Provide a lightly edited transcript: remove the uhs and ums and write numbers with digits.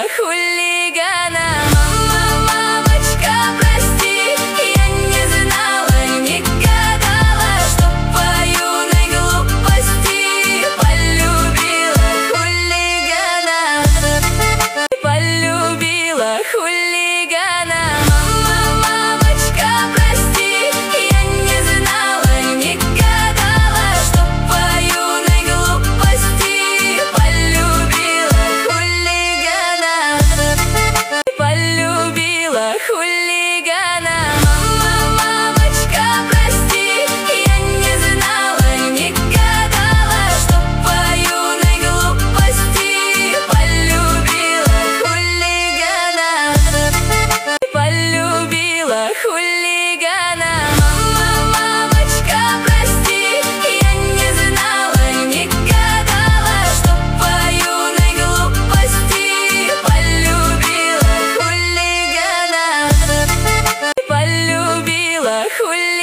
хулигана. Мама, мамочка, прости, я не знала, не гадала, что по юной глупости полюбила хулигана. Полюбила хулигана. Мама, мамочка, прости, я не знала, не гадала, что по юной глупости полюбила хулигана. Полюбила хулигана. Мама, мамочка, прости, я не знала, не гадала, что по юной глупости полюбила хулигана. Полюбила хулигана. Мама, мамочка, прости, я не знала, не гадала, что по юной глупости полюбила хулигана. Полюбила хулигана.